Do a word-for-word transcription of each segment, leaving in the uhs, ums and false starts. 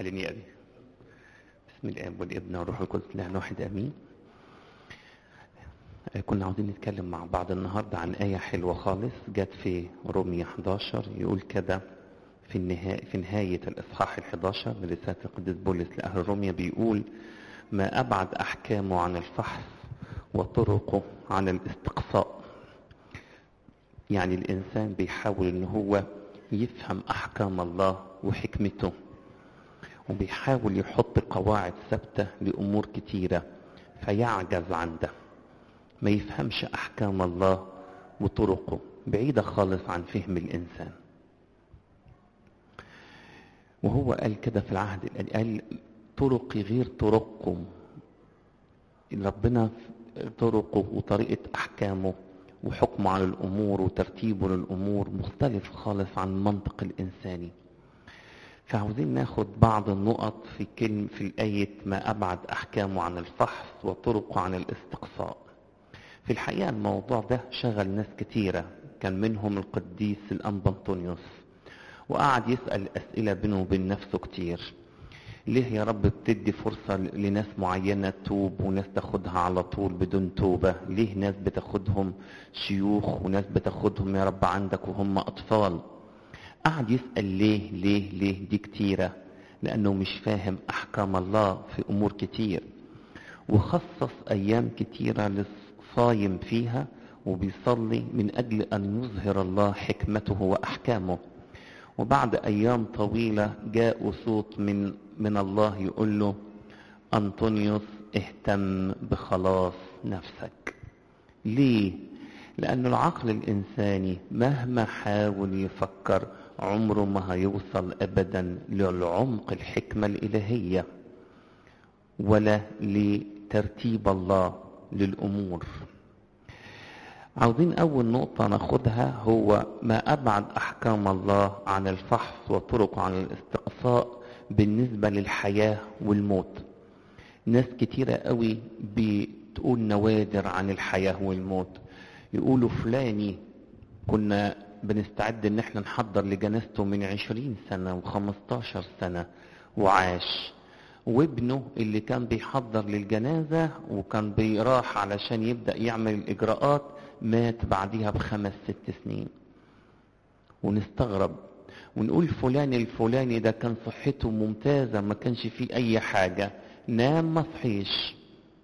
حاليني أبي. بسم الآب والابن والروح القدس الله واحد آمين. كنا عاوزين نتكلم مع بعض النهاردة عن آية حلوة خالص جت في رومية حداشر، يقول كده في النهاية في نهاية الإصحاح الحداشر من رسالة القديس بولس لأهل رومية، بيقول: ما أبعد أحكامه عن الفحص وطرقه عن الاستقصاء. يعني الإنسان بيحاول إن هو يفهم أحكام الله وحكمته، وبيحاول يحط قواعد ثابتة لأمور كتيرة، فيعجز عن ده، ما يفهمش أحكام الله وطرقه، بعيدة خالص عن فهم الإنسان. وهو قال كده في العهد، قال طرقي غير طرقكم. ربنا طرقه وطريقة أحكامه وحكمه على الأمور وترتيبه للأمور مختلف خالص عن المنطق الإنساني. فعاوزين ناخد بعض النقط في كلمة في الآية: ما أبعد أحكامه عن الفحص وطرقه عن الاستقصاء. في الحقيقة الموضوع ده شغل ناس كتيرة، كان منهم القديس الأنبا أنطونيوس، وقعد يسأل أسئلة بينه وبين نفسه كتير. ليه يا رب بتدي فرصة لناس معينة تتوب وناس تاخدها على طول بدون توبة؟ ليه ناس بتاخدهم شيوخ وناس بتاخدهم يا رب عندك وهم أطفال؟ قعد يسأل ليه ليه ليه دي كتيرة، لأنه مش فاهم أحكام الله في أمور كتير. وخصص أيام كتيرة للصايم فيها وبيصلي من أجل أن يظهر الله حكمته وأحكامه. وبعد أيام طويلة جاء صوت من من الله يقول له: أنطونيوس اهتم بخلاص نفسك. ليه؟ لأن العقل الإنساني مهما حاول يفكر عمره ما هيوصل أبدا للعمق الحكمة الإلهية ولا لترتيب الله للأمور. عاوزين أول نقطة ناخدها هو ما أبعد أحكام الله عن الفحص وطرقه عن الاستقصاء بالنسبة للحياة والموت. ناس كتيرة قوي بتقول نوادر عن الحياة والموت، يقولوا فلاني كنا بنستعد ان احنا نحضر لجنازته من عشرين سنة وخمستاشر سنة وعاش، وابنه اللي كان بيحضر للجنازة وكان بيراح علشان يبدأ يعمل الإجراءات مات بعدها بخمس ست سنين. ونستغرب ونقول فلان الفلاني ده كان صحته ممتازة، ما كانش فيه أي حاجة، نام ما صحيش،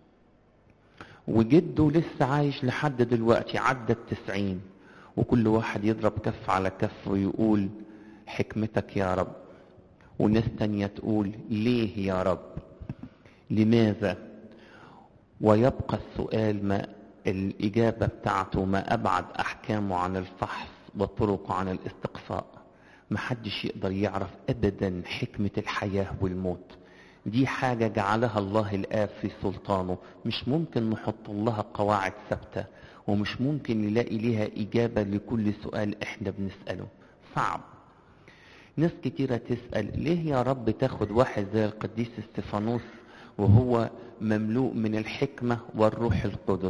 وجده لسه عايش لحد دلوقتي عدى التسعين. وكل واحد يضرب كف على كف ويقول حكمتك يا رب، وناس تانية تقول ليه يا رب، لماذا؟ ويبقى السؤال ما الإجابة بتاعته ما أبعد أحكامه عن الفحص وطرقه عن الاستقصاء. محدش يقدر يعرف أبدا حكمة الحياة والموت. دي حاجة جعلها الله الآب في سلطانه، مش ممكن نحط لها قواعد ثابتة، ومش ممكن نلاقي لها إجابة لكل سؤال إحنا بنسأله. صعب. ناس كتيرة تسأل ليه يا رب تاخد واحد زي القديس استفانوس وهو مملوء من الحكمة والروح القدس؟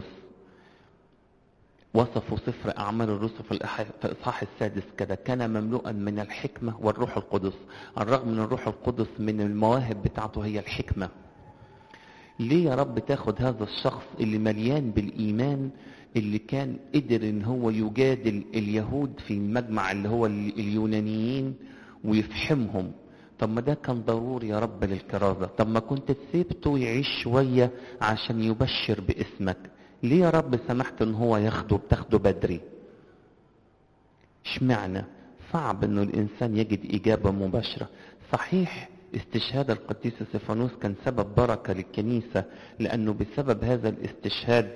وصفوا سفر أعمال الرسل في الإصحاح السادس كده: كان مملوءا من الحكمة والروح القدس. الرغم من الروح القدس من المواهب بتاعته هي الحكمة. ليه يا رب تاخد هذا الشخص اللي مليان بالإيمان، اللي كان قدر ان هو يجادل اليهود في المجمع اللي هو اليونانيين ويفهمهم؟ طب ما ده كان ضروري يا رب للكرازة. طب ما كنت تسيبته يعيش شوية عشان يبشر باسمك. ليه يا رب سمحت ان هو ياخده بتاخده بدري؟ اشمعنى؟ صعب انه الانسان يجد اجابة مباشرة. صحيح استشهاد القديس استفانوس كان سبب بركة للكنيسة، لانه بسبب هذا الاستشهاد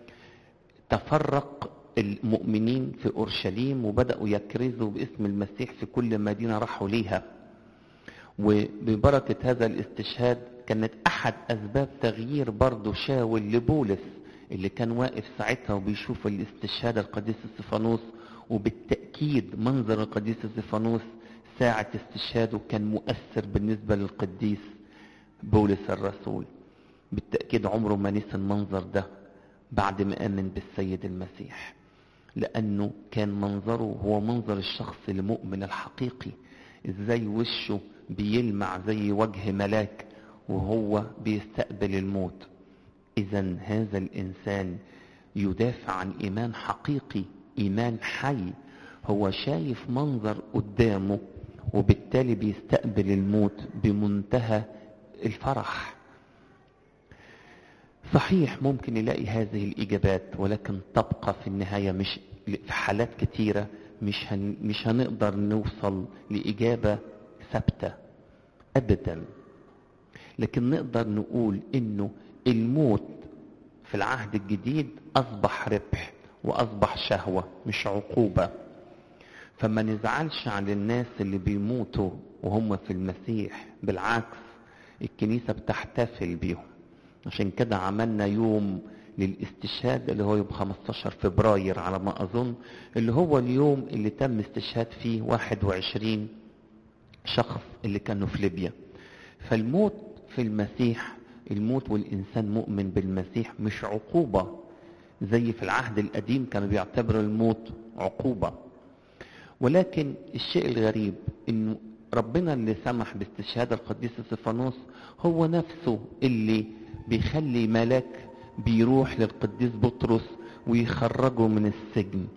تفرق المؤمنين في أورشليم وبدأوا يكرزوا باسم المسيح في كل مدينة راحوا ليها. وببركة هذا الاستشهاد كانت أحد أسباب تغيير برضو شاول لبولس، اللي كان واقف ساعتها وبيشوف الاستشهاد القديس استفانوس. وبالتأكيد منظر القديس استفانوس ساعة استشهاده كان مؤثر بالنسبة للقديس بولس الرسول. بالتأكيد عمره ما نسى المنظر ده بعد ما آمن بالسيد المسيح، لأنه كان منظره هو منظر الشخص المؤمن الحقيقي ازاي وشه بيلمع زي وجه ملاك وهو بيستقبل الموت. اذا هذا الانسان يدافع عن ايمان حقيقي، ايمان حي، هو شايف منظر قدامه وبالتالي بيستقبل الموت بمنتهى الفرح. صحيح ممكن يلاقي هذه الإجابات، ولكن تبقى في النهاية مش في حالات كتيرة مش هن مش هنقدر نوصل لإجابة ثابتة أبدا. لكن نقدر نقول إنه الموت في العهد الجديد أصبح ربح وأصبح شهوة مش عقوبة. فما نزعلش على الناس اللي بيموتوا وهم في المسيح، بالعكس الكنيسة بتحتفل بيهم. عشان كده عملنا يوم للاستشهاد اللي هو يوم خمستاشر فبراير على ما أظن، اللي هو اليوم اللي تم استشهاد فيه واحد وعشرين شخص اللي كانوا في ليبيا. فالموت في المسيح، الموت والإنسان مؤمن بالمسيح مش عقوبة زي في العهد القديم كانوا بيعتبروا الموت عقوبة. ولكن الشيء الغريب إنه ربنا اللي سمح باستشهاد القديس استفانوس هو نفسه اللي بيخلي ملاك بيروح للقديس بطرس ويخرجه من السجن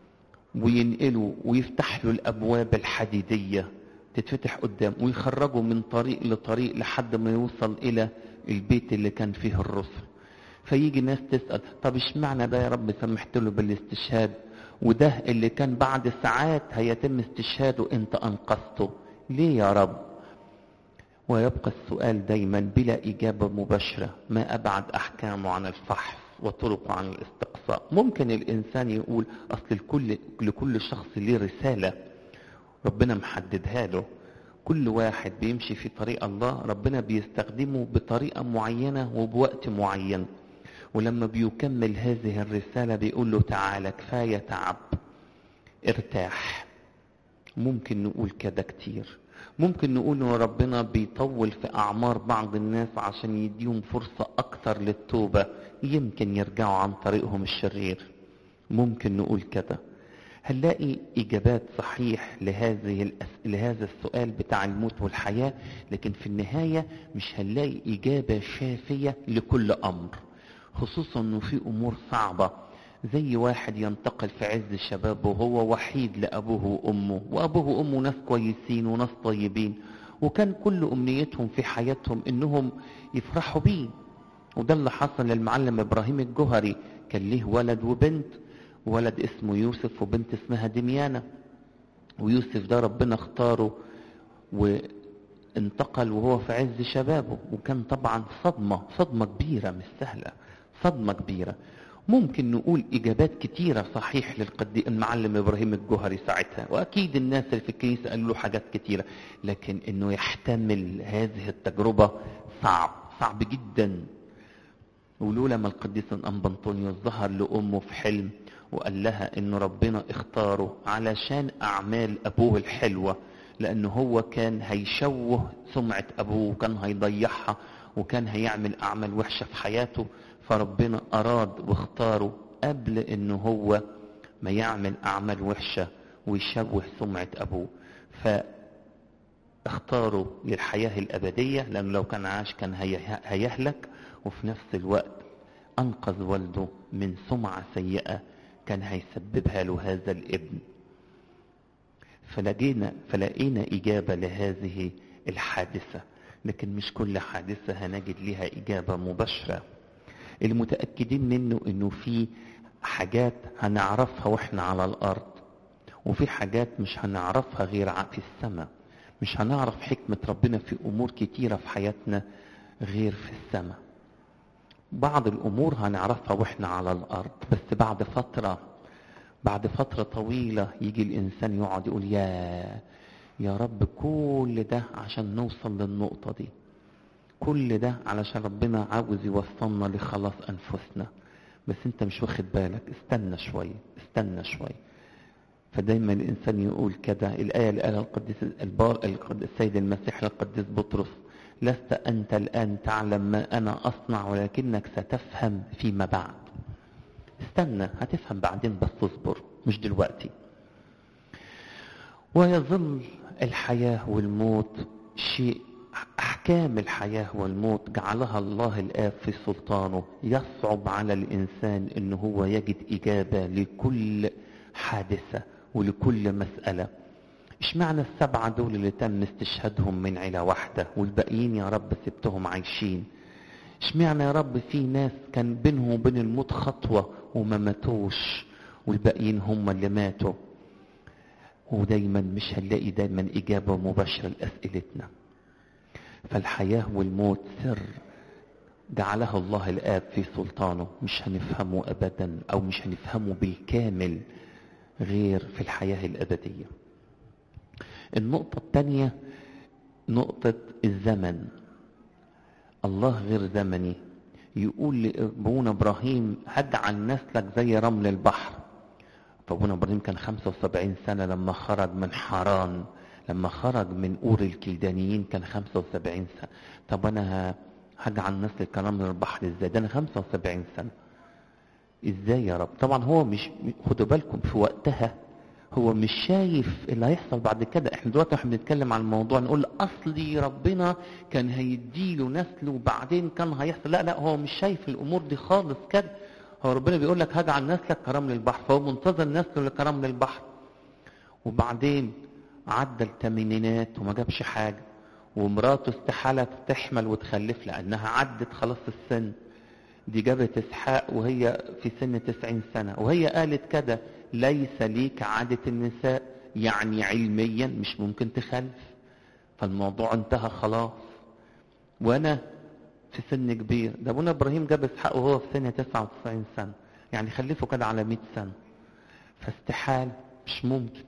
وينقله ويفتح له الأبواب الحديدية تتفتح قدام ويخرجه من طريق لطريق لحد ما يوصل إلى البيت اللي كان فيه الرسل. فيجي ناس تسأل طب اشمعنى ده يا رب سمحت له بالاستشهاد، وده اللي كان بعد ساعات هيتم استشهاده انت انقذته ليه يا رب؟ ويبقى السؤال دايما بلا إجابة مباشرة، ما أبعد أحكامه عن الفحص وطرقه عن الاستقصاء. ممكن الإنسان يقول أصل الكل لكل شخص ليه رسالة ربنا محددها له، كل واحد بيمشي في طريق الله ربنا بيستخدمه بطريقة معينة وبوقت معين، ولما بيكمل هذه الرسالة بيقول له تعالى كفاية تعب ارتاح. ممكن نقول كده كتير. ممكن نقول ان ربنا بيطول في اعمار بعض الناس عشان يديهم فرصة اكتر للتوبة يمكن يرجعوا عن طريقهم الشرير. ممكن نقول كده. هنلاقي اجابات صحيح لهذه الأس... لهذا السؤال بتاع الموت والحياة، لكن في النهاية مش هنلاقي اجابة شافية لكل امر، خصوصا انه في امور صعبة زي واحد ينتقل في عز شبابه وهو وحيد لأبوه وأمه، وأبوه وأمه ناس كويسين وناس طيبين وكان كل أمنيتهم في حياتهم إنهم يفرحوا بيه. وده اللي حصل للمعلم إبراهيم الجوهري، كان له ولد وبنت، ولد اسمه يوسف وبنت اسمها دميانة. ويوسف ده ربنا اختاره وانتقل وهو في عز شبابه، وكان طبعا صدمة صدمة كبيرة مش سهلة، صدمة كبيرة. ممكن نقول إجابات كتيرة صحيح للقدي المعلم إبراهيم الجوهري ساعتها، وأكيد الناس اللي في الكنيسة قالوا له حاجات كتيرة، لكن إنه يحتمل هذه التجربة صعب صعب جدا. ولولا ما القديس الأنبا أنطونيوس ظهر لأمه في حلم وقال لها إنه ربنا اختاره علشان أعمال أبوه الحلوة، لأنه هو كان هيشوه سمعة أبوه وكان هيضيعها وكان هيعمل أعمال وحشة في حياته، فربنا أراد واختاره قبل إنه هو ما يعمل أعمال وحشة ويشوه سمعة أبوه، فاختاروا للحياة الأبدية لأنه لو كان عاش كان هيهلك، وفي نفس الوقت أنقذ والده من سمعة سيئة كان هيسببها له هذا الابن. فلقينا فلقينا إجابة لهذه الحادثة، لكن مش كل حادثة هنجد لها إجابة مباشرة. المتأكدين منه إنه في حاجات هنعرفها وإحنا على الأرض، وفي حاجات مش هنعرفها غير في السماء. مش هنعرف حكمة ربنا في أمور كتيرة في حياتنا غير في السماء. بعض الأمور هنعرفها وإحنا على الأرض، بس بعد فترة بعد فترة طويلة يجي الإنسان يقعد يقول يا يا رب كل ده عشان نوصل للنقطة دي، كل ده علشان ربنا عاوز يوصلنا لخلاص أنفسنا، بس انت مش واخد بالك، استنى شوية استنى شوية. فدايما الإنسان يقول كده الآية اللي قالها القديس البار السيد المسيح للقديس بطرس: لست أنت الآن تعلم ما أنا أصنع ولكنك ستفهم فيما بعد. استنى هتفهم بعدين، بس اصبر مش دلوقتي. ويظل الحياة والموت شيء، أحكام الحياة والموت جعلها الله الآب في سلطانه. يصعب على الإنسان إنه هو يجد إجابة لكل حادثة ولكل مسألة. اشمعنى السبعة دول اللي تم استشهادهم من عيلة واحدة والباقيين يا رب سبتهم عايشين؟ اشمعنى يا رب في ناس كان بينهم وبين الموت خطوة وما ماتوش والباقيين هم اللي ماتوا؟ ودايما مش هنلاقي دايما إجابة مباشرة لأسئلتنا. فالحياة والموت سر جعلها الله الآب في سلطانه، مش هنفهمه أبدا أو مش هنفهمه بالكامل غير في الحياة الأبدية. النقطة الثانية نقطة الزمن. الله غير زمني. يقول لأبونا إبراهيم هجعل نسلك زي رمل البحر. فأبونا إبراهيم كان خمسة وسبعين سنة لما خرج من حران، لما خرج من أور الكلدانيين كان خمسة وسبعين سنة. طب أنا هجعل نسلك كرمل البحر إزاي؟ ده أنا خمسة وسبعين سنة إزاي يا رب؟ طبعا هو مش، خدوا بالكم في وقتها هو مش شايف اللي هيحصل بعد كده. احنا دلوقتي احنا بنتكلم عن الموضوع نقول اصلي ربنا كان هيديله نسله وبعدين كان هيحصل. لا لا، هو مش شايف الامور دي خالص كده. هو ربنا بيقول لك هجعل نسلك كرمل البحر، فهو منتظر نسله لكرمل البحر. وبعدين عدى الثمانينات وما جابش حاجه، ومراته استحاله تحمل وتخلف لانها عدت خلاص السن. دي جابت اسحاق وهي في سن تسعين سنة، وهي قالت كده ليس ليك عادة النساء، يعني علميا مش ممكن تخلف. فالموضوع انتهى خلاص. وانا في سن كبير. ده ابونا ابراهيم جاب اسحاق وهو في سن تسعة وتسعين سنة، يعني خلفه كده على مئة سنة. فاستحال، مش ممكن.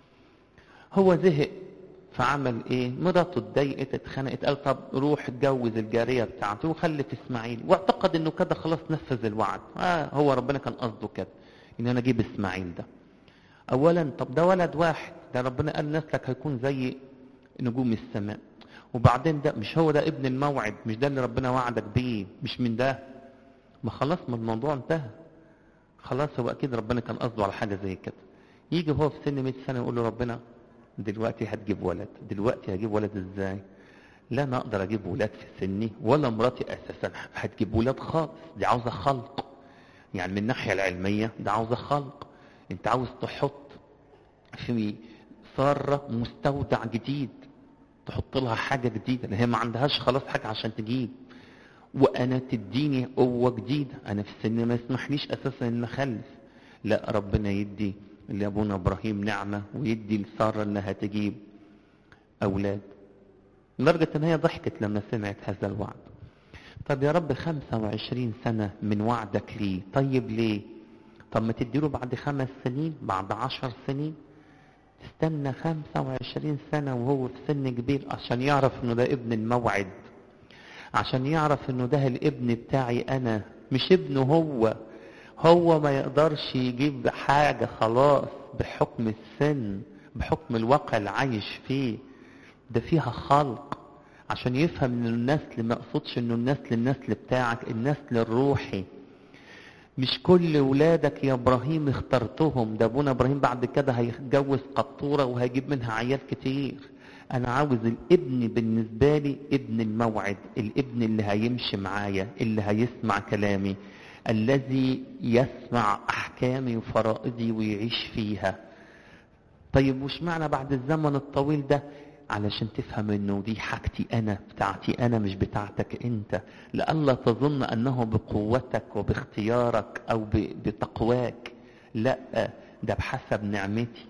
هو زهق فعمل ايه؟ مراته اتضايقت اتخنقت، قال طب روح اتجوز الجاريه بتاعته وخلف اسماعيل، واعتقد انه كده خلاص نفذ الوعد. اه هو ربنا كان قصده كده ان انا اجيب اسماعيل ده. اولا طب ده ولد واحد، ده ربنا قال نسلك هيكون زي نجوم السماء. وبعدين ده مش هو ده ابن الموعد؟ مش ده اللي ربنا وعدك بيه؟ مش من ده؟ ما خلاص، ما الموضوع انتهى خلاص. هو اكيد ربنا كان قصده على حاجه زي كده. يجي هو في سن مئة سنه يقول له ربنا دلوقتي هتجيب ولد. دلوقتي هجيب ولد ازاي؟ لا انا اقدر اجيب ولاد في سني، ولا مراتي اساسا هتجيب ولاد خالص. دي عاوزه خلق، يعني من الناحيه العلميه ده عاوزه خلق. انت عاوز تحط في ساره مستودع جديد، تحط لها حاجه جديده اللي هي ما عندهاش خلاص حاجه عشان تجيب. وانا تديني قوه جديده، انا في سن ما يسمحليش اساسا ان اخلف. لا ربنا يدي لابونا ابراهيم نعمه ويدي لساره انها تجيب اولاد، لدرجه ان هي ضحكت لما سمعت هذا الوعد. طب يا رب خمسة وعشرين سنه من وعدك ليه، طيب ليه؟ طب ما تديله بعد خمس سنين، بعد عشر سنين. تستنى خمسة وعشرين سنه وهو في سن كبير عشان يعرف انه ده ابن الموعد، عشان يعرف انه ده الابن بتاعي انا مش ابنه هو. هو ما يقدرش يجيب حاجة خلاص بحكم السن، بحكم الواقع اللي عايش فيه. ده فيها خلق عشان يفهم ان النسل ما اقصدش انه النسل النسل بتاعك، النسل الروحي. مش كل ولادك يا ابراهيم اخترتهم. ده ابونا ابراهيم بعد كده هيتجوز قطورة وهيجيب منها عيال كتير. انا عاوز الابن بالنسبة لي ابن الموعد، الابن اللي هيمشي معايا، اللي هيسمع كلامي، الذي يسمع احكامي وفرائضي ويعيش فيها. طيب وش معنى بعد الزمن الطويل ده؟ علشان تفهم انه دي حاجتي انا، بتاعتي انا مش بتاعتك انت. لألا تظن انه بقوتك وباختيارك او بتقواك، لا ده بحسب نعمتي.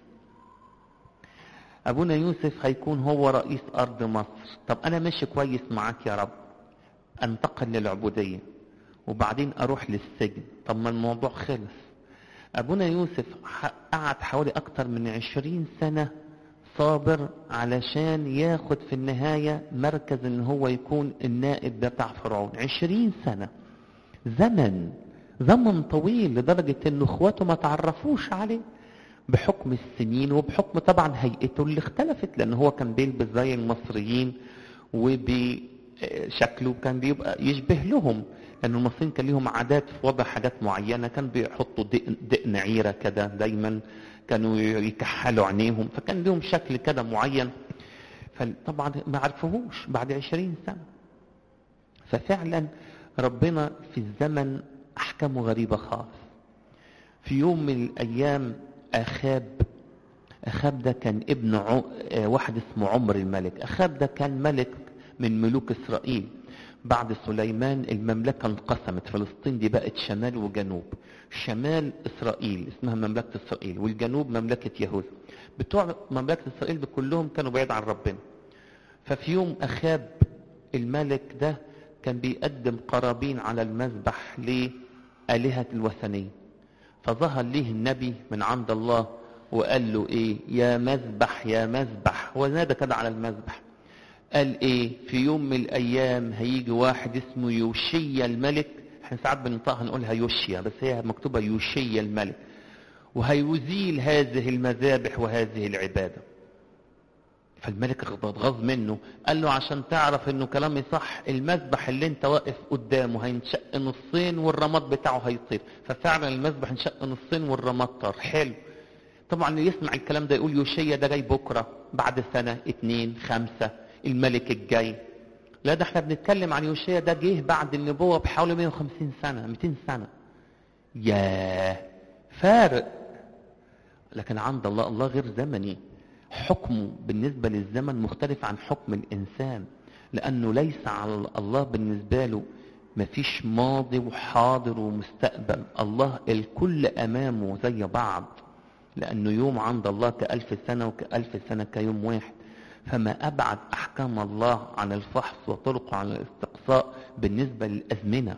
ابونا يوسف هيكون هو رئيس ارض مصر. طب انا ماشي كويس معاك يا رب، انتقل للعبودية وبعدين اروح للسجن. طب ما الموضوع خلص. ابونا يوسف قعد حوالي اكتر من عشرين سنة صابر علشان ياخد في النهاية مركز ان هو يكون النائب بتاع فرعون. عشرين سنة، زمن زمن طويل، لدرجة ان اخواته ما تعرفوش عليه بحكم السنين وبحكم طبعا هيئته اللي اختلفت، لان هو كان بيلبس زي المصريين وبشكله كان بيبقى يشبه لهم، لان المصريين كان لهم عادات في وضع حاجات معينة. كان بيحطوا دقن, دقن عيرة كده دايما، كانوا يكحلوا عينيهم، فكان لهم شكل كده معين. فطبعا ما عرفوهوش بعد عشرين سنة. ففعلا ربنا في الزمن أحكامه غريبة خالص. في يوم من الأيام أخاب أخاب ده كان ابن عو... واحد اسمه عمر الملك. أخاب ده كان ملك من ملوك إسرائيل. بعد سليمان المملكة انقسمت، فلسطين دي بقت شمال وجنوب. شمال إسرائيل اسمها مملكة إسرائيل، والجنوب مملكة يهوذا. بتوع مملكة إسرائيل كلهم كانوا بعيد عن ربنا. ففي يوم أخاب الملك ده كان بيقدم قرابين على المذبح لآلهة الوثنية، فظهر ليه النبي من عند الله وقال له ايه؟ يا مذبح يا مذبح. ونادى كده على المذبح، قال ايه؟ في يوم من الايام هيجي واحد اسمه يوشيا الملك. احنا ساعات بننطقها نقولها يوشيا، بس هي مكتوبة يوشيا الملك، وهيزيل هذه المذابح وهذه العبادة. فالملك اتغاظ منه، قال له عشان تعرف انه كلامي صح، المذبح اللي انت واقف قدامه هينشق نصين والرماد بتاعه هيطير. ففعلا المذبح انشق نصين والرماد طار. حلو. طبعا اللي يسمع الكلام ده يقول يوشيا ده جاي بكرة، بعد سنة اتنين خمسة الملك الجاي. لا، ده احنا بنتكلم عن يوشيا ده جه بعد النبوة بحوالي مئة وخمسين سنة مئتين سنة. ياه، فارق. لكن عند الله، الله غير زمني. حكمه بالنسبة للزمن مختلف عن حكم الإنسان، لأنه ليس على الله بالنسبة له مفيش ماضي وحاضر ومستقبل. الله الكل أمامه زي بعض، لأنه يوم عند الله كألف سنة وكألف سنة كيوم واحد. فما أبعد أحكام الله عن الفحص وطرقه عن الاستقصاء بالنسبة للأزمنة.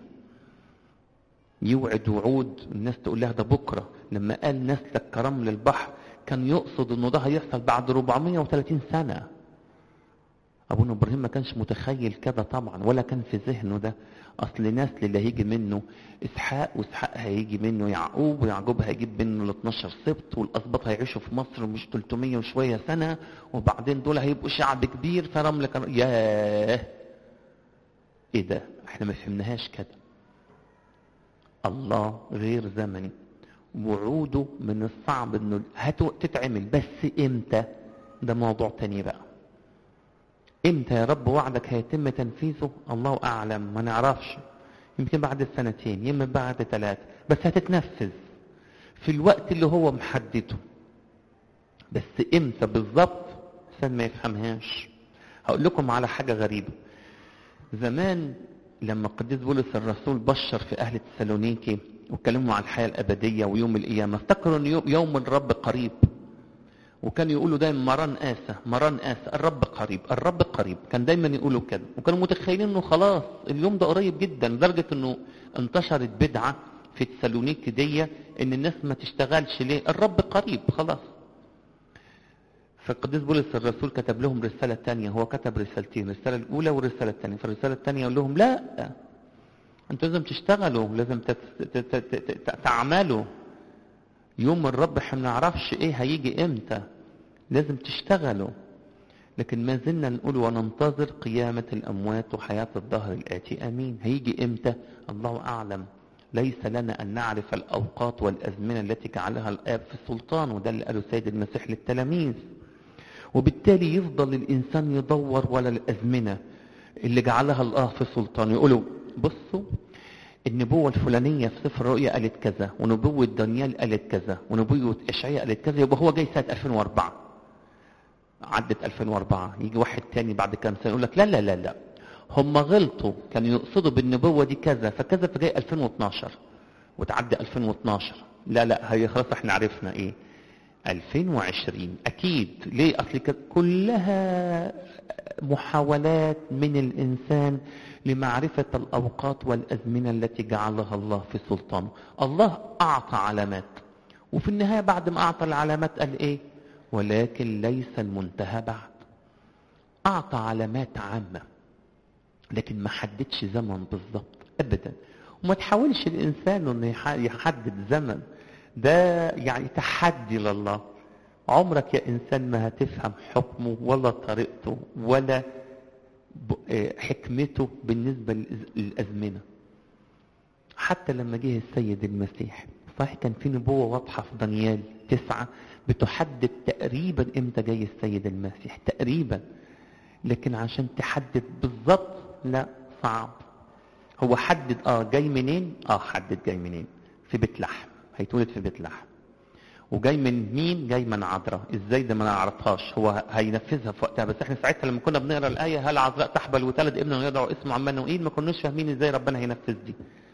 يوعد وعود الناس تقول لها ده بكرة. لما قال نسلك كرمل البحر كان يقصد انه ده هيحصل بعد أربعمائة وثلاثين سنة. ابونا ابراهيم ما كانش متخيل كده طبعا، ولا كان في ذهنه ده. اصل نسل اللي هيجي منه اسحاق، واسحاق هيجي منه يعقوب، ويعقوب هيجيب منه ال اتناشر سبط، والاسباط هيعيشوا في مصر مش ثلاثمائة وشويه سنه، وبعدين دول هيبقوا شعب كبير. فرمل كان ياه، ايه ده؟ احنا ما فهمناهاش كده. الله غير زمني، وعوده من الصعب انه هتتعمل، بس امتى؟ ده موضوع تاني بقى. امتى يا رب وعدك هيتم تنفيذه؟ الله اعلم، ما نعرفش. يمكن بعد سنتين، يمكن بعد ثلاثة، بس هتتنفذ في الوقت اللي هو محدده. بس امتى بالظبط الانسان ما يفهمهاش. هقول لكم على حاجة غريبة. زمان لما القديس بولس الرسول بشر في اهل تسالونيكي واتكلموا عن الحياة الأبدية ويوم القيامة، افتكروا ان يوم الرب قريب، وكانوا يقولوا دايما مران آسى مران آسى، الرب قريب الرب قريب. كان دايما يقولوا كده، وكانوا متخيلين انه خلاص اليوم ده قريب جدا، لدرجة انه انتشرت بدعة في تسالونيك دي ان الناس ما تشتغلش ليه؟ الرب قريب خلاص. فالقديس بولس الرسول كتب لهم رسالة تانية. هو كتب رسالتين، الرسالة الأولى والرسالة الثانية. فالرسالة الثانية يقول لهم لا، انتوا لازم تشتغلوا، لازم تعملوا. يوم الرب احنا ما نعرفش ايه هيجي امتى، لازم تشتغلوا. لكن ما زلنا نقول وننتظر قيامة الأموات وحياة الدهر الآتي. أمين. هيجي امتى؟ الله أعلم. ليس لنا أن نعرف الأوقات والأزمنة التي جعلها الآب في السلطان، وده اللي قاله السيد المسيح للتلاميذ. وبالتالي يفضل الإنسان يدور ولا الأزمنة اللي جعلها الله في السلطان. يقولوا بصوا، النبوة الفلانية في سفر الرؤيا قالت كذا، ونبوة دانيال قالت كذا، ونبوة إشعياء قالت كذا، يبقى هو جاي سنة ألفين وأربعة. عدت ألفين وأربعة، يجي واحد تاني بعد كام سنة يقول لك لا لا لا لا، هم غلطوا، كانوا يقصدوا بالنبوة دي كذا فكذا، فجاي ألفين واثناشر، وتعدي ألفين واثناشر. لا لا، هي خلاص احنا عرفنا ايه ألفين وعشرين اكيد. ليه؟ اصل كلها محاولات من الانسان لمعرفة الاوقات والازمنة التي جعلها الله في سلطانه. الله اعطى علامات، وفي النهاية بعد ما اعطى العلامات قال ايه؟ ولكن ليس المنتهى بعد. اعطى علامات عامة لكن ما حددش زمن بالظبط ابدا. وما تحاولش الانسان انه يحدد زمن، ده يعني تحدي لله. عمرك يا انسان ما هتفهم حكمه ولا طريقته ولا حكمته بالنسبة للازمنة. حتى لما جه السيد المسيح، صحيح كان في نبوة واضحة في دانيال تسعة بتحدد تقريبا امتى جاي السيد المسيح تقريبا، لكن عشان تحدد بالظبط لا، صعب. هو حدد اه جاي منين، اه حدد جاي منين، في بيت لحم، هيتولد في بيت لحم. وجاي من مين؟ جاي من عذراء. ازاي ده ما نعرفهاش، هو هينفذها في وقتها. بس احنا ساعتها لما كنا بنقرا الايه هل عذراء تحبل وتلد ابنا ويدعو اسمه عمانوئيل، ما كناش فاهمين ازاي ربنا هينفذ دي.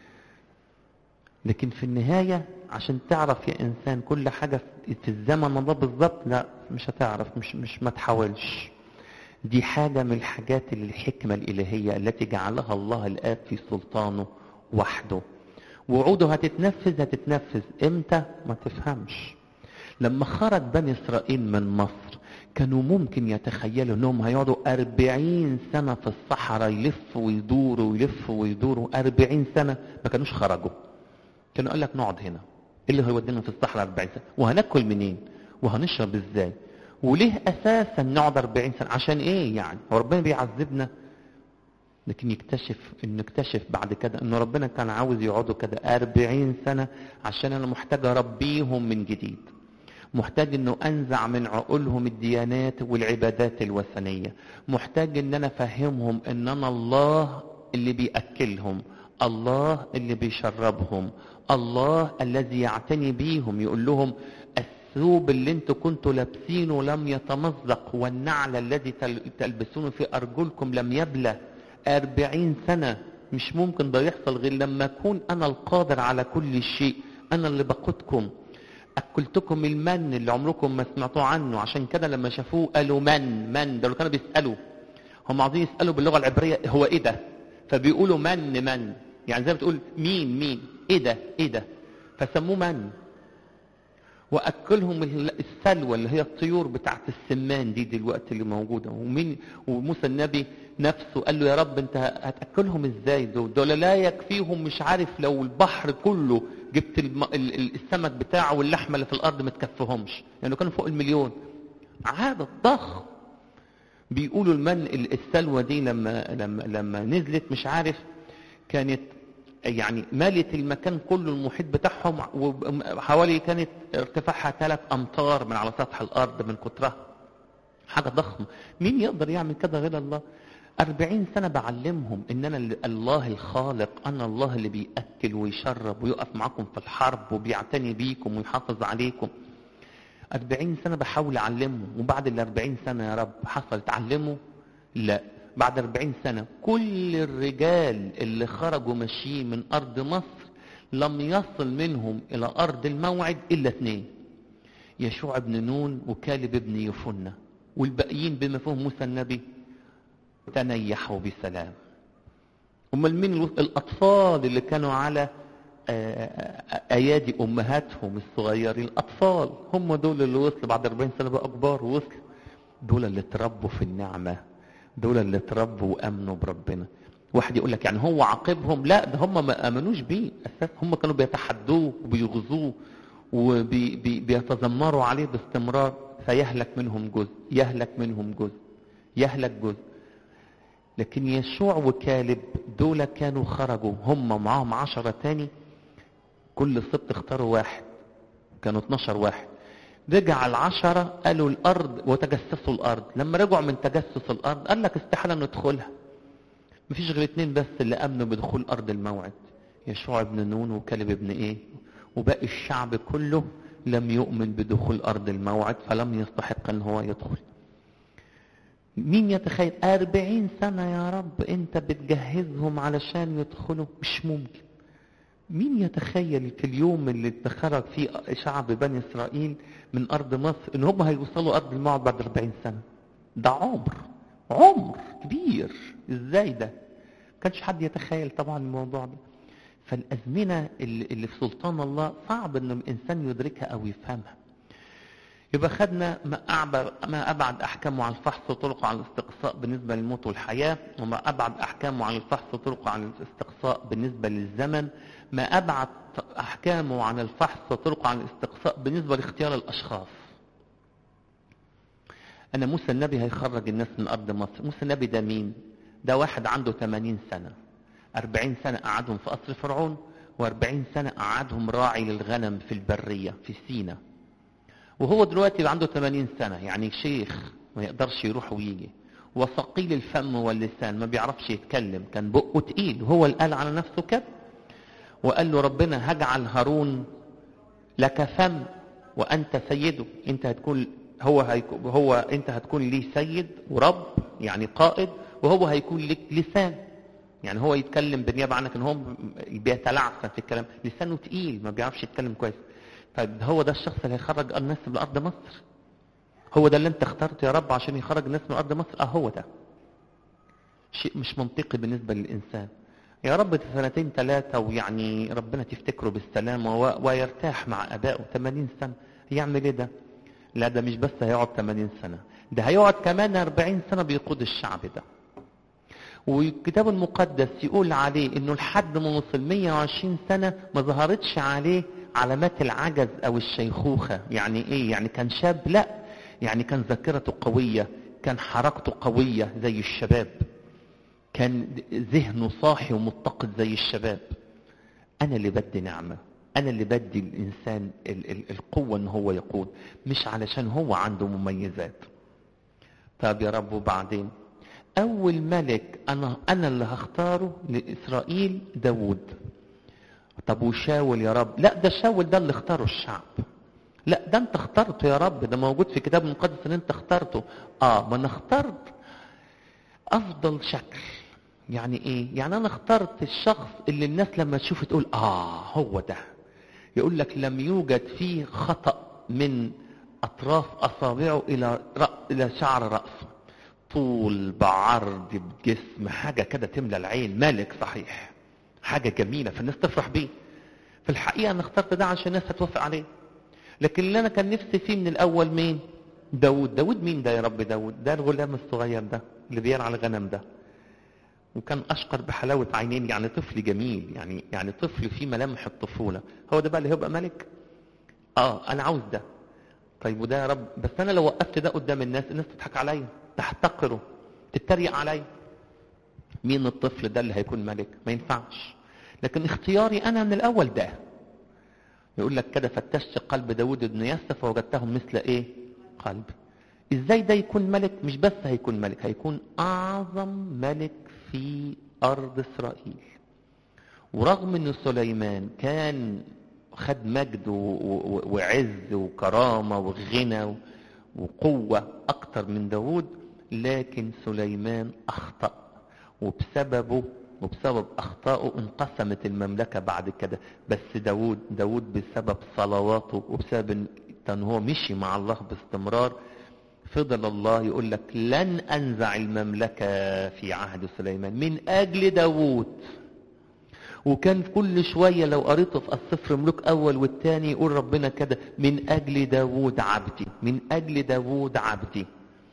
لكن في النهايه عشان تعرف يا انسان كل حاجه في الزمن ده بالظبط، لا مش هتعرف، مش مش ما تحاولش. دي حاجه من الحاجات اللي الحكمه الالهيه التي جعلها الله الاب في سلطانه وحده. وعوده هتتنفذ، هتتنفذ امتى ما تفهمش. لما خرج بني إسرائيل من مصر كانوا ممكن يتخيلوا أنهم هيقعدوا أربعين سنة في الصحراء يلفوا ويدوروا ويلفوا ويدوروا أربعين سنة، ما كانوش خرجوا. كانوا قال لك نقعد هنا، إيه اللي هيودينا في الصحراء أربعين سنة؟ وهناكل منين؟ وهنشرب إزاي؟ وليه أساسا نقعد أربعين سنة؟ عشان إيه يعني؟ هو ربنا بيعذبنا؟ لكن يكتشف إن نكتشف بعد كده إن ربنا كان عاوز يقعدوا كده أربعين سنة عشان أنا محتاج أربيهم من جديد، محتاج انه انزع من عقولهم الديانات والعبادات الوثنية، محتاج ان انا افهمهم ان انا الله اللي بيأكلهم، الله اللي بيشربهم، الله الذي يعتني بيهم. يقول لهم الثوب اللي انتوا كنتوا لابسينه لم يتمزق، والنعل الذي تلبسونه في ارجلكم لم يبلى. أربعين سنة مش ممكن ده يحصل غير لما اكون انا القادر على كل شيء، انا اللي بقودكم. أكلتكم المن اللي عمركم ما سمعتوا عنه. عشان كده لما شافوه قالوا من من ده، لو كانوا بيسألوا هم عايزين يسألوا باللغة العبرية هو إيه ده، فبيقولوا من من، يعني زي ما بتقول مين مين، إيه ده إيه ده، فسموه من. وأكلهم السلوى اللي هي الطيور بتاعت السمان دي دلوقتي اللي موجودة. ومين وموسى النبي نفسه قال له يا رب انت هتأكلهم ازاي دول دول لا يكفيهم، مش عارف لو البحر كله جبت السمك بتاعه واللحمة اللي في الأرض ما تكفيهمش، لأنه يعني كانوا فوق المليون، عدد ضخم. بيقولوا المن السلوى دي لما لما لما نزلت مش عارف كانت يعني مالت المكان كله المحيط بتاعهم، وحوالي كانت ارتفاعها ثلاث أمتار من على سطح الأرض من كترها، حاجة ضخمة. مين يقدر يعمل كده غير الله؟ أربعين سنة بعلمهم إن أنا الله الخالق، أنا الله اللي بيأكل ويشرب ويقف معكم في الحرب وبيعتني بيكم ويحافظ عليكم. أربعين سنة بحاول أعلمهم، وبعد الأربعين سنة يا رب حصل تعلموا؟ لا. بعد أربعين سنة كل الرجال اللي خرجوا ماشيين من أرض مصر لم يصل منهم إلى أرض الموعد إلا اثنين، يشوع بن نون وكالب بن يفنة، والباقيين بما فيهم موسى النبي تنيحوا بسلام. امال مين الأطفال اللي كانوا على أيادي أمهاتهم الصغيرين؟ الأطفال هم دول اللي وصلوا بعد أربعين سنة بقى كبار ووصلوا، دول اللي تربوا في النعمة، دول اللي تربوا وأمنوا بربنا. واحد يقول لك يعني هو عاقبهم؟ لا، ده هم ما آمنوش بيه أساس، هم كانوا بيتحدوه وبيغزوه وبيتذمروا عليه باستمرار، فيهلك منهم جزء يهلك منهم جزء يهلك جزء. لكن يشوع وكالب دول كانوا خرجوا هم معاهم عشرة تاني، كل سبط اختاروا واحد، كانوا اتناشر واحد. رجع العشرة قالوا الأرض وتجسسوا الأرض. لما رجعوا من تجسس الأرض قال لك استحالة ندخلها. مفيش غير اتنين بس اللي أمنوا بدخول أرض الموعد، يشوع ابن نون وكالب ابن إيه، وباقي الشعب كله لم يؤمن بدخول أرض الموعد، فلم يستحق أن هو يدخل. مين يتخيل أربعين سنة يا رب أنت بتجهزهم علشان يدخلوا؟ مش ممكن. مين يتخيل في اليوم اللي تخرج فيه شعب بني إسرائيل من أرض مصر إن هم هيوصلوا أرض الموعد بعد أربعين سنة؟ ده عمر عمر كبير، إزاي ده؟ كانش حد يتخيل طبعا الموضوع ده. فالأزمنة اللي, اللي في سلطان الله صعب إن الإنسان يدركها أو يفهمها. يبقى خدنا ما أعبر ما أبعد أحكامه عن الفحص وطرقه عن الاستقصاء بالنسبة للموت والحياة، وما أبعد أحكامه عن الفحص وطرقه عن الاستقصاء بالنسبة للزمن، ما أبعد أحكامه عن الفحص وطرقه عن الاستقصاء بالنسبة لاختيار الأشخاص. أنا موسى النبي هيخرج الناس من أرض مصر. موسى النبي ده مين؟ ده واحد عنده ثمانين سنة، أربعين سنة قعدهم في قصر فرعون، وأربعين سنة قعدهم راعي للغنم في البرية في سينا. وهو دلوقتي عنده ثمانين سنة، يعني شيخ ما يقدرش يروح ويجي، وثقيل الفم واللسان، ما بيعرفش يتكلم، كان بقه تقيل، وهو اللي قال على نفسه كده. وقال له ربنا هجعل هارون لك فم وانت سيده، انت هتكون هو هيكون هو انت هتكون ليه سيد ورب يعني قائد، وهو هيكون لك لسان، يعني هو يتكلم بالنيابه عنك، ان هو بيتلعثم في الكلام، لسانه تقيل ما بيعرفش يتكلم كويس. فهو ده الشخص اللي هيخرج الناس من ارض مصر، هو ده اللي انت اخترته يا رب عشان يخرج الناس من ارض مصر. اه هو ده شيء مش منطقي بالنسبه للانسان. يا رب سنتين ثلاثه ويعني ربنا تفتكره بالسلامه ويرتاح مع ابائه. ثمانين سنه يعمل ايه ده؟ لا ده مش بس هيقعد ثمانين سنه، ده هيقعد كمان أربعين سنه بيقود الشعب ده. والكتاب المقدس يقول عليه انه لحد ما وصل مية وعشرين سنه ما ظهرتش عليه علامات العجز او الشيخوخه. يعني ايه؟ يعني كان شاب؟ لا، يعني كان ذاكرته قويه، كان حركته قويه زي الشباب، كان ذهنه صاحي ومتقد زي الشباب. انا اللي بدي نعمه، انا اللي بدي الانسان ال- ال- القوه ان هو يقود، مش علشان هو عنده مميزات. طب يا رب وبعدين؟ اول ملك انا انا اللي هختاره لاسرائيل داوود. طب وشاول يا رب؟ لا ده شاول ده اللي اختاره الشعب. لا ده انت اخترته يا رب، ده موجود في الكتاب المقدس ان انت اخترته. اه ما انا اخترت افضل شكل. يعني ايه؟ يعني انا اخترت الشخص اللي الناس لما تشوفه تقول اه هو ده. يقول لك لم يوجد فيه خطأ من اطراف اصابعه الى رأ... الى شعر رأسه، طول بعرض بجسم، حاجة كده تملى العين، ملك صحيح، حاجة جميلة فالناس تفرح بيه. في الحقيقة انا اخترت ده عشان الناس هتوافق عليه. لكن اللي انا كان نفسي فيه من الاول مين؟ داود. داود مين ده يا رب؟ داود ده الغلام الصغير ده اللي بيرعى الغنم ده، وكان اشقر بحلاوة عينين، يعني طفل جميل، يعني يعني طفل فيه ملامح الطفولة. هو ده بقى اللي هيبقى ملك؟ اه انا عاوز ده. طيب وده يا رب؟ بس انا لو وقفت ده قدام الناس، الناس تضحك عليا، تحتقره، تتريق عليا. مين الطفل ده اللي هيكون ملك؟ ما ينفعش. لكن اختياري انا من الاول ده. يقول لك كده فتشت قلب داود بن يسى فوجدته مثل ايه؟ قلبي. ازاي ده يكون ملك؟ مش بس هيكون ملك، هيكون اعظم ملك في ارض اسرائيل. ورغم ان سليمان كان خد مجد وعز وكرامة وغنى وقوة اكتر من داود، لكن سليمان اخطأ، وبسببه وبسبب اخطائه انقسمت المملكة بعد كده. بس داود داود بسبب صلواته وبسبب ان هو مشي مع الله باستمرار، فضل الله يقول لك لن انزع المملكة في عهد سليمان من اجل داود. وكان كل شوية لو قريته في السفر ملوك اول والتاني يقول ربنا كده من اجل داود عبدي، من اجل داود عبدي.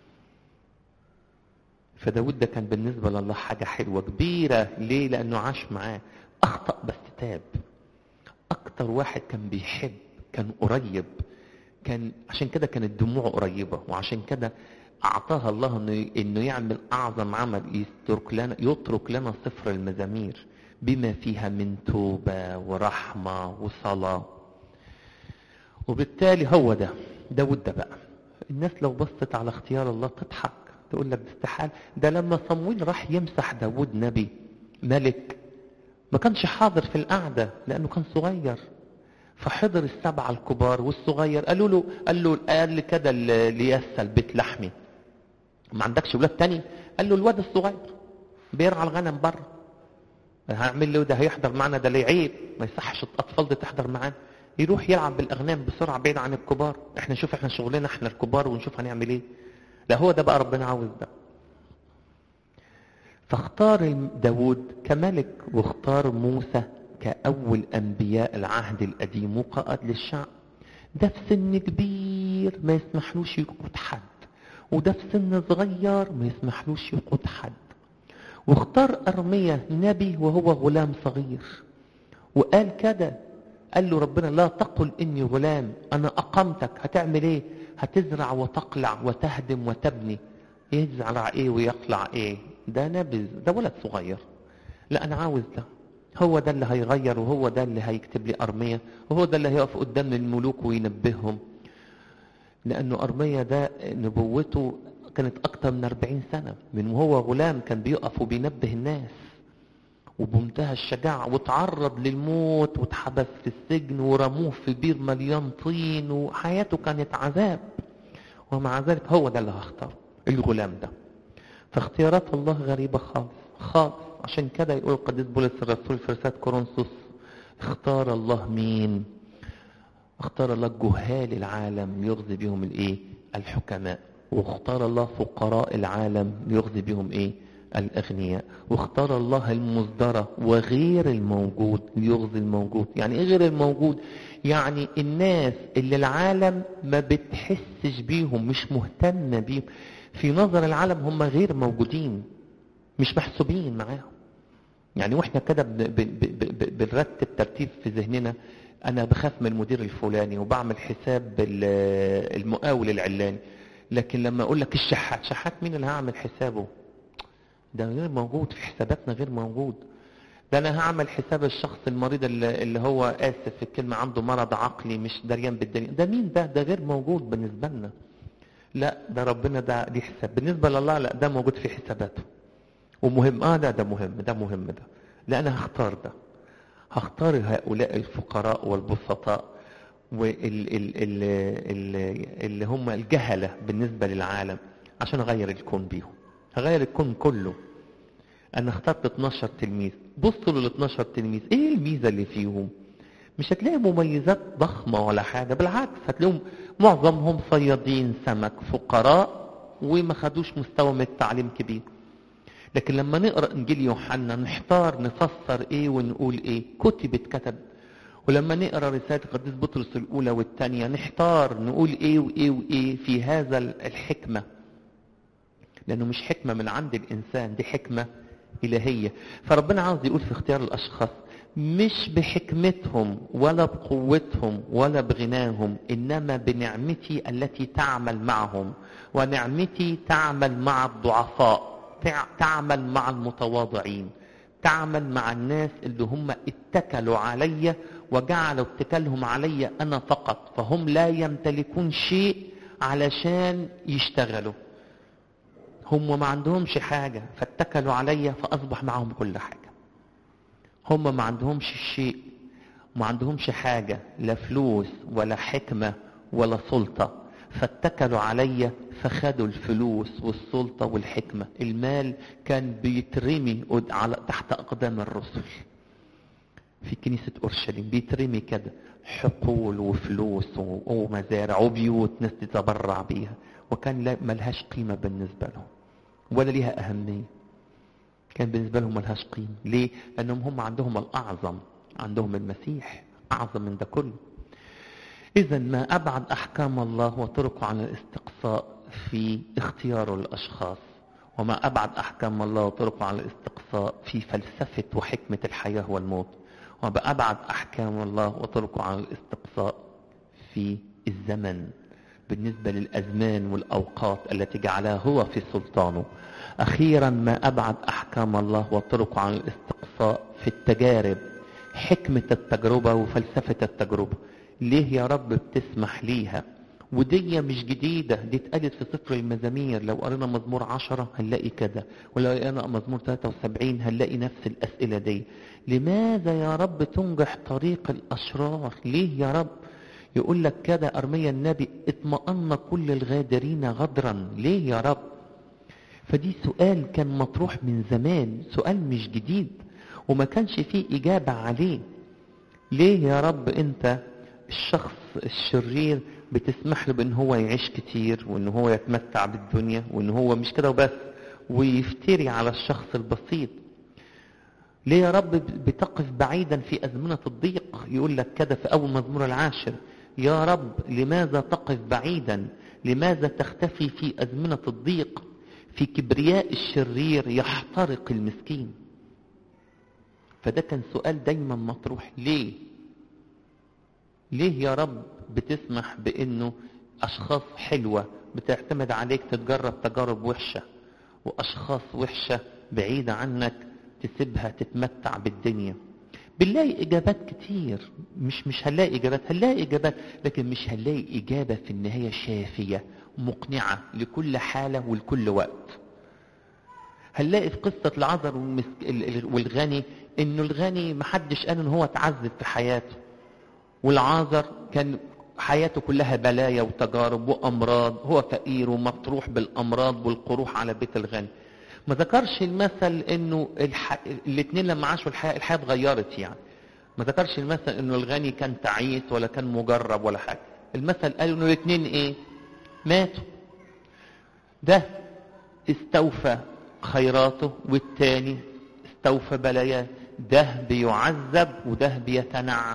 فداود ده كان بالنسبة لله حاجة حلوة كبيرة. ليه؟ لأنه عاش معاه، أخطأ بس تاب. أكتر واحد كان بيحب، كان قريب، كان عشان كده كانت دموعه قريبة، وعشان كده أعطاها الله إنه إنه يعمل أعظم عمل، يترك لنا يترك لنا سفر المزامير بما فيها من توبة ورحمة وصلاة. وبالتالي هو ده داود ده بقى. الناس لو بصت على اختيار الله تضحك، تقول لك ده استحال. ده لما صمويل راح يمسح داود نبي ملك ما كانش حاضر في القعدة لأنه كان صغير، فحضر السبعة الكبار والصغير. قالوا له قال له قال كده ليسى البيت لحمي ما عندكش ولاد تاني؟ قال له الواد الصغير بيرعى الغنم بره، هعمل له ده هيحضر معنا؟ ده ليه عيب، ما يصحش الأطفال دي تحضر معانا. يروح يلعب بالأغنام بسرعة بعيد عن الكبار. احنا نشوف احنا شغلنا احنا الكبار ونشوف هنعمل ايه. لا هو ده بقى ربنا عاوز ده. فاختار داود كملك، واختار موسى كأول أنبياء العهد القديم وقائد للشعب. ده في سن كبير ما يسمحلوش يقود حد، وده في سن صغير ما يسمحلوش يقود حد. واختار أرميا نبي وهو غلام صغير، وقال كده، قال له ربنا لا تقل إني غلام، أنا أقمتك. هتعمل إيه؟ هتزرع وتقلع وتهدم وتبني. يزرع إيه ويقلع إيه؟ ده نبي، ده ولد صغير. لا أنا عاوز ده، هو ده اللي هيغير، وهو ده اللي هيكتب لي أرميا، وهو ده اللي هيقف قدام الملوك وينبههم. لأنه أرميا ده نبوته كانت اكتر من أربعين سنة، من وهو غلام كان بيقف وبينبه الناس وبمنتهى الشجاعة، وتعرض للموت واتحبس في السجن ورموه في بير مليان طين وحياته كانت عذاب، ومع ذلك هو ده اللي هختاره، الغلام ده. فاختيارات الله غريبة خالص خالص. عشان كده يقول القديس بولس الرسول في رسالة كورنثوس: اختار الله مين؟ اختار الله جهال العالم ليغزي بهم الايه؟ الحكماء. واختار الله فقراء العالم ليغزي بهم ايه؟ الاغنياء. واختار الله المصدرة وغير الموجود ليغزي الموجود. يعني ايه غير الموجود؟ يعني الناس اللي العالم ما بتحسش بيهم، مش مهتم بيهم، في نظر العالم هم غير موجودين، مش محسوبين معاهم. يعني واحنا كده بنرتب ترتيب في ذهننا: انا بخاف من المدير الفلاني وبعمل حساب المقاول العلاني، لكن لما اقول لك الشحات، شحات مين اللي هعمل حسابه؟ ده غير موجود في حساباتنا، غير موجود. ده انا هعمل حساب الشخص المريض اللي هو اسف في الكلمه عنده مرض عقلي مش دريان بالدنيا، ده مين ده؟ ده غير موجود بالنسبه لنا. لا، ده ربنا ده ليه حساب. بالنسبه لله لا، ده موجود في حساباته ومهم. اه ده ده مهم، ده مهم ده. لا، انا هختار ده، هختار هؤلاء الفقراء والبسطاء واللي هم الجهلة بالنسبة للعالم، عشان اغير الكون بيهم، هغير الكون كله. انا اخترت اتناشر تلميذ. بصوا لل اتناشر تلميذ، ايه الميزة اللي فيهم؟ مش هتلاقي مميزات ضخمة ولا حاجة، بالعكس هتلاقيهم معظمهم صيادين سمك، فقراء وما خدوش مستوى من التعليم كبير. لكن لما نقرأ انجيل يوحنا نحتار نفسر ايه ونقول ايه، كتب اتكتب. ولما نقرأ رسالة القديس بطرس الاولى والثانية نحتار نقول ايه وايه وايه في هذا الحكمة، لانه مش حكمة من عند الانسان، دي حكمة الهية. فربنا عاوز يقول في اختيار الاشخاص مش بحكمتهم ولا بقوتهم ولا بغناهم، انما بنعمتي التي تعمل معهم، ونعمتي تعمل مع الضعفاء، تعمل مع المتواضعين، تعمل مع الناس اللي هم اتكلوا علي وجعلوا اتكالهم علي انا فقط، فهم لا يمتلكون شيء علشان يشتغلوا، هم ما عندهمش حاجة فاتكلوا علي فاصبح معهم كل حاجة. هم ما عندهمش شيء، ما عندهمش حاجة، لا فلوس ولا حكمة ولا سلطة، فاتكلوا علي فخدوا الفلوس والسلطة والحكمة. المال كان بيترمي على تحت أقدام الرسل في كنيسة أورشليم، بيترمي كده، حقول وفلوس ومزارع وبيوت ناس تتبرع بيها، وكان ملهاش قيمة بالنسبة لهم ولا ليها أهمية. كان بالنسبة لهم ملهاش قيمة. ليه؟ لأنهم هم عندهم الأعظم، عندهم المسيح أعظم من ده كله. إذا ما أبعد أحكام الله وطرقه عن الاستقصاء في اختيار الأشخاص، وما أبعد أحكام الله وطرقه عن الاستقصاء في فلسفة وحكمة الحياة والموت، وما أبعد أحكام الله وطرقه عن الاستقصاء في الزمن بالنسبة للأزمان والأوقات التي جعلها هو في سلطانه. أخيرا ما أبعد أحكام الله وطرقه عن الاستقصاء في التجارب، حكمة التجربة وفلسفة التجربة. ليه يا رب بتسمح ليها؟ ودي مش جديدة، دي اتقالت في سفر المزامير. لو قرينا مزمور عشرة هنلاقي كده، ولو قرينا مزمور ثلاثة وسبعين هنلاقي نفس الأسئلة دي. لماذا يا رب تنجح طريق الأشرار؟ ليه يا رب؟ يقول لك كده أرميا النبي: اطمأن كل الغادرين غدرا. ليه يا رب؟ فدي سؤال كان مطروح من زمان، سؤال مش جديد وما كانش فيه إجابة عليه. ليه يا رب أنت الشخص الشرير بتسمح له بأن هو يعيش كتير وأن هو يتمتع بالدنيا وأن هو مش كده وبس ويفتري على الشخص البسيط؟ ليه يا رب بتقف بعيدا في أزمنة الضيق؟ يقول لك كده في أول مزمور العاشر: يا رب لماذا تقف بعيدا؟ لماذا تختفي في أزمنة الضيق؟ في كبرياء الشرير يحترق المسكين. فده كان سؤال دايما مطروح. ليه؟ ليه يا رب بتسمح بأنه أشخاص حلوة بتعتمد عليك تتجرب تجارب وحشة، وأشخاص وحشة بعيدة عنك تسيبها تتمتع بالدنيا؟ بنلاقي إجابات كتير، مش مش هنلاقي إجابات، هنلاقي إجابات لكن مش هنلاقي إجابة في النهاية شافية مقنعة لكل حالة ولكل وقت. هنلاقي في قصة العذر والغني انه الغني محدش قال ان هو اتعذب في حياته، والعازر كان حياته كلها بلايا وتجارب وامراض، هو فقير ومطروح بالامراض والقروح على بيت الغني. ما ذكرش المثل انه الح... الاثنين لما عاشوا الحياه الحياه اتغيرت يعني. ما ذكرش المثل انه الغني كان تعيس ولا كان مجرب ولا حاجه. المثل قال انه الاثنين ايه؟ ماتوا. ده استوفى خيراته والتاني استوفى بلاياه. ده بيعذب وده بيتنعم.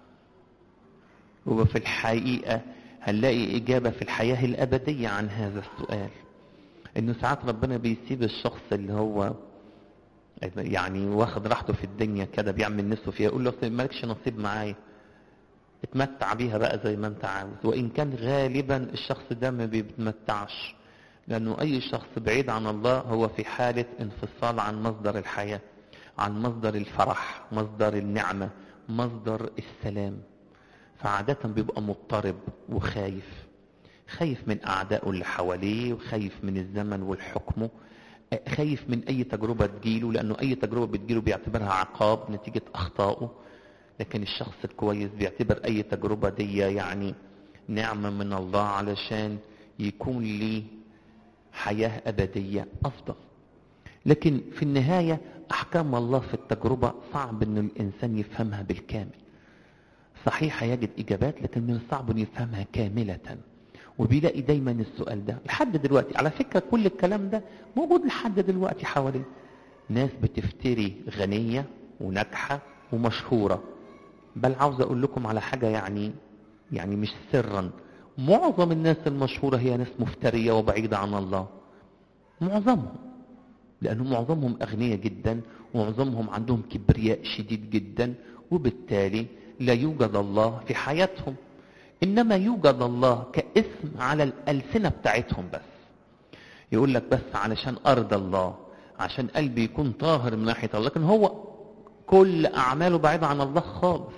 وفي الحقيقة هنلاقي إجابة في الحياة الأبدية عن هذا السؤال، إنه ساعات ربنا بيسيب الشخص اللي هو يعني واخد راحته في الدنيا كده بيعمل نفسه فيها، يقول له مالكش نصيب معايا، اتمتع بيها بقى زي ما انت عاوز. وإن كان غالبا الشخص ده ما بيتمتعش، لأنه أي شخص بعيد عن الله هو في حالة انفصال عن مصدر الحياة، عن مصدر الفرح، مصدر النعمة، مصدر السلام. فعادة بيبقى مضطرب وخايف، خايف من أعدائه اللي حواليه، وخايف من الزمن والحكمه، خايف من أي تجربة تجيله، لأنه أي تجربة بتجيله بيعتبرها عقاب نتيجة أخطائه. لكن الشخص الكويس بيعتبر أي تجربة دي يعني نعمة من الله علشان يكون ليه حياة أبدية أفضل. لكن في النهاية أحكام الله في التجربة صعب أن الإنسان يفهمها بالكامل. صحيح يجد إجابات، لكن من الصعب أن يفهمها كاملة. وبيلاقي دايما السؤال ده لحد دلوقتي. على فكرة كل الكلام ده موجود لحد دلوقتي حواليه. ناس بتفتري غنية وناجحة ومشهورة. بل عاوز أقول لكم على حاجة يعني يعني مش سرا، معظم الناس المشهورة هي ناس مفترية وبعيدة عن الله. معظمهم، لأنه معظمهم أغنياء جدا، ومعظمهم عندهم كبرياء شديد جدا، وبالتالي لا يوجد الله في حياتهم. إنما يوجد الله كاسم على الألسنة بتاعتهم بس. يقول لك بس علشان أرض الله، عشان قلبي يكون طاهر من ناحية الله، لكن هو كل أعماله بعيدة عن الله خالص.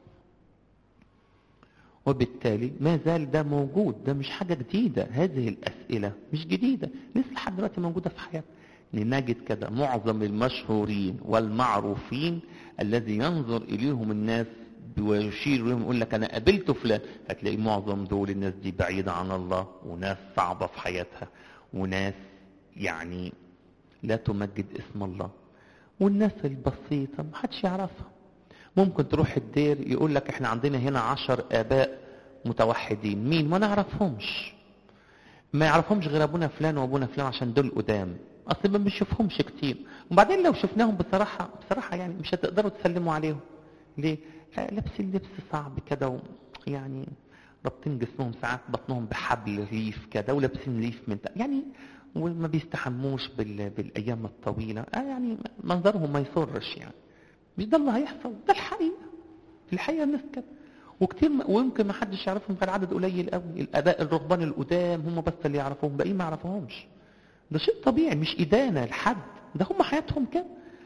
وبالتالي ما زال ده موجود. ده مش حاجة جديدة، هذه الأسئلة مش جديدة، لسه لحد دلوقتي موجودة في حياتنا. لنجد كده معظم المشهورين والمعروفين الذي ينظر إليهم الناس ويشير لهم يقول لك أنا قابلت فلان، هتلاقي معظم دول الناس دي بعيدة عن الله، وناس صعبة في حياتها، وناس يعني لا تمجد اسم الله. والناس البسيطة محدش يعرفها. ممكن تروح الدير يقول لك احنا عندنا هنا عشر آباء متوحدين، مين؟ ما نعرفهمش. ما يعرفهمش غير أبونا فلان وأبونا فلان عشان دول قدام، أصلا ما بنشوفهمش كتير. وبعدين لو شفناهم بصراحة بصراحة يعني مش هتقدروا تسلموا عليهم. ليه؟ لابسين لبس صعب كده، يعني رابطين جسمهم ساعات بطنهم بحبل ريف كده، ولابسين ريف من يعني، وما بيستحموش بال... بالأيام الطويلة. آه يعني منظرهم ما يسرش يعني. مش ده اللي هيحصل، ده الحقيقة. في الحقيقة الناس كده وكتير م... ويمكن ما حدش يعرفهم غير عدد قليل قوي. الآباء الرهبان القدام هم بس اللي يعرفوهم، باقيين ما يعرفوهمش. ده شيء طبيعي، مش إدانة لحد، ده هم حياتهم كده.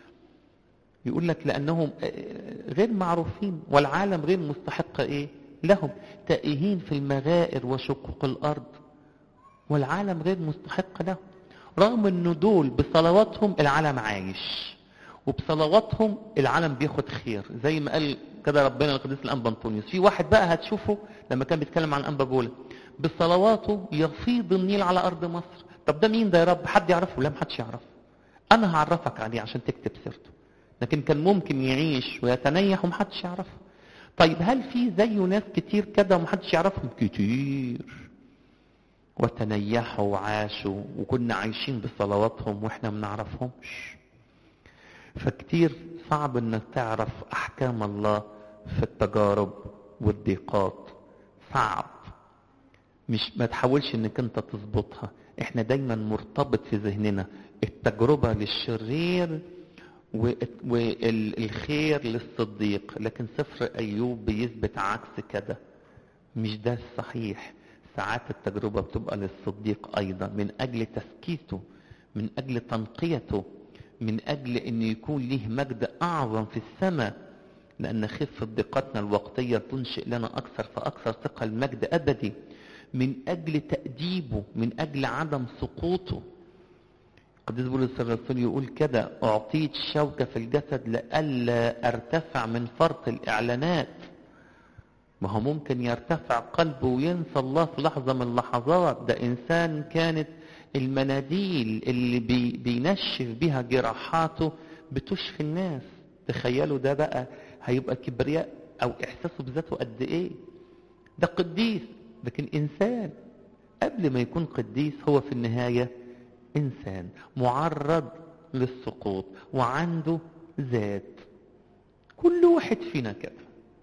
يقول لك لأنهم غير معروفين والعالم غير مستحق إيه لهم، تائهين في المغائر وشقوق الأرض، والعالم غير مستحق لهم. رغم أن دول بصلواتهم العالم عايش، وبصلواتهم العالم بياخد خير، زي ما قال كده ربنا القديس الأنبا أنطونيوس. في واحد بقى هتشوفه لما كان بيتكلم عن أنبا بولا، بصلواته يفيض النيل على أرض مصر. طب ده مين ده يا رب؟ حد يعرفه؟ لا، محدش يعرفه. أنا هعرفك عليه عشان تكتب سيرته. لكن كان ممكن يعيش ويتنيح ومحدش يعرفه. طيب هل في زيه ناس كتير كده ومحدش يعرفهم؟ كتير، وتنيحوا وعاشوا وكنا عايشين بصلواتهم واحنا منعرفهمش. فكتير صعب انك تعرف احكام الله في التجارب والضيقات. صعب، مش ما تحاولش انك انت تظبطها. احنا دايما مرتبط في ذهننا التجربة للشرير والخير للصديق، لكن سفر أيوب بيثبت عكس كده. مش ده الصحيح. ساعات التجربة بتبقى للصديق أيضا، من أجل تسكيته، من أجل تنقيته، من أجل أن يكون له مجد أعظم في السماء. لأن خفة ضيقتنا الوقتية تنشئ لنا أكثر فأكثر ثقة المجد أبدي. من أجل تأديبه، من أجل عدم سقوطه. قديس بولس الرسول يقول كده: أعطيت شوكة في الجسد لئلا أرتفع من فرط الإعلانات. ما هو ممكن يرتفع قلبه وينسى الله في لحظة من اللحظات. ده إنسان كانت المناديل اللي بي بينشف بيها جراحاته بتشفي الناس. تخيلوا ده بقى هيبقى كبرياء أو إحساسه بذاته قد إيه. ده قديس، لكن إنسان. قبل ما يكون قديس هو في النهاية إنسان معرض للسقوط وعنده ذات. كل واحد فينا كده.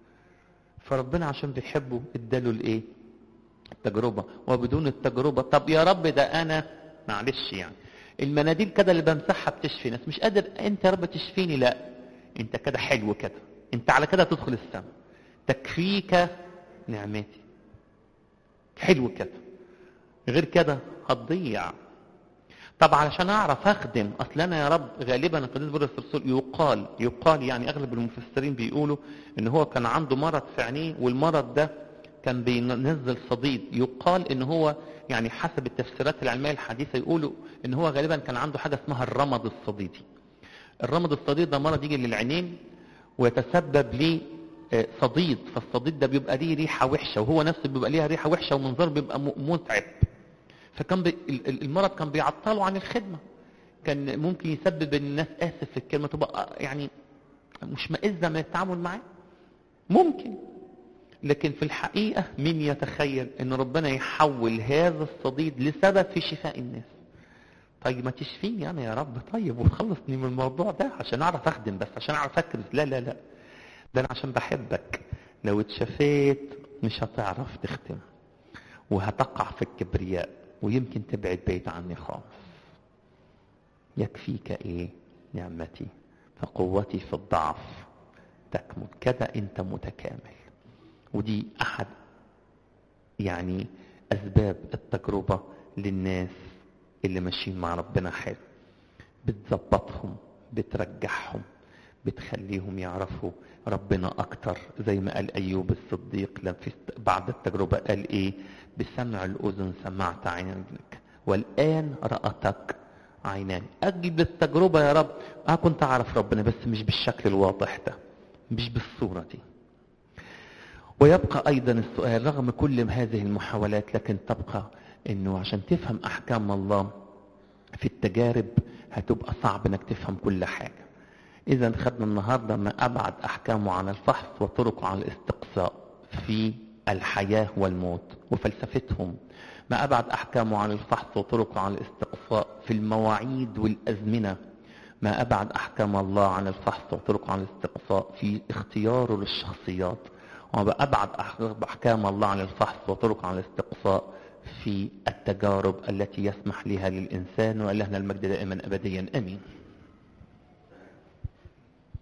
فربنا عشان بيحبه اداله الايه؟ التجربة. وبدون التجربة، طب يا رب ده انا معلش يعني المناديل كده اللي بمسحها بتشفي ناس، مش قادر انت يا رب تشفيني. لا، انت كده حلو كده، انت على كده تدخل السماء، تكفيك نعمتي. حلو كده، غير كده هتضيع. طب علشان اعرف اخدم، اصل انا يا رب غالبا القديس بولس الرسول يقال يقال يعني اغلب المفسرين بيقولوا ان هو كان عنده مرض في عينيه، والمرض ده كان بينزل صديد. يقال ان هو يعني حسب التفسيرات العلميه الحديثه يقولوا ان هو غالبا كان عنده حاجه اسمها الرمد الصديدي. الرمد الصديد ده مرض يجي للعينين ويتسبب ليه صديد، فالصديد ده بيبقى ليه ريحه وحشه، وهو نفسه بيبقى ليها ريحه وحشه ومنظره بيبقى متعب. فكان بي... المرض كان بيعطله عن الخدمة. كان ممكن يسبب ان الناس، اسف في الكلمة، تبقى يعني مش مائزة من التعامل معاه. ممكن. لكن في الحقيقة مين يتخيل ان ربنا يحول هذا الصديد لسبب في شفاء الناس؟ طيب ما تشفيني انا يا رب، طيب وتخلصني من الموضوع ده عشان اعرف اخدم، بس عشان اعرف اكرز. لا لا لا، ده انا عشان بحبك. لو اتشفيت مش هتعرف تخدم، وهتقع في الكبرياء، ويمكن تبعد بعيد عني خالص. يكفيك ايه نعمتي، فقوتي في الضعف تكمن. كده انت متكامل. ودي احد يعني اسباب التجربة للناس اللي ماشيين مع ربنا حلو. بتظبطهم، بترجعهم، بتخليهم يعرفوا ربنا اكتر. زي ما قال ايوب الصديق لما بعد التجربة قال ايه؟ بسمع الاذن سمعت عينك، والان رأتك عينان. اجل التجربة يا رب، اه كنت اعرف ربنا بس مش بالشكل الواضح ده، مش بالصورة دي. ويبقى ايضا السؤال رغم كل هذه المحاولات، لكن تبقى انه عشان تفهم احكام الله في التجارب هتبقى صعب انك تفهم كل حاجة. اذا خدنا النهاردة ما ابعد احكامه عن الفحص وطرقه عن الاستقصاء في الحياة والموت وفلسفتهم. ما ابعد احكامه عن الفحص وطرقه عن الاستقصاء في المواعيد والازمنة. ما ابعد احكام الله عن الفحص وطرقه عن الاستقصاء في اختياره للشخصيات. وما ابعد احكام الله عن الفحص وطرقه عن الاستقصاء في التجارب التي يسمح لها للانسان. والهنا المجد دائما ابديا امين.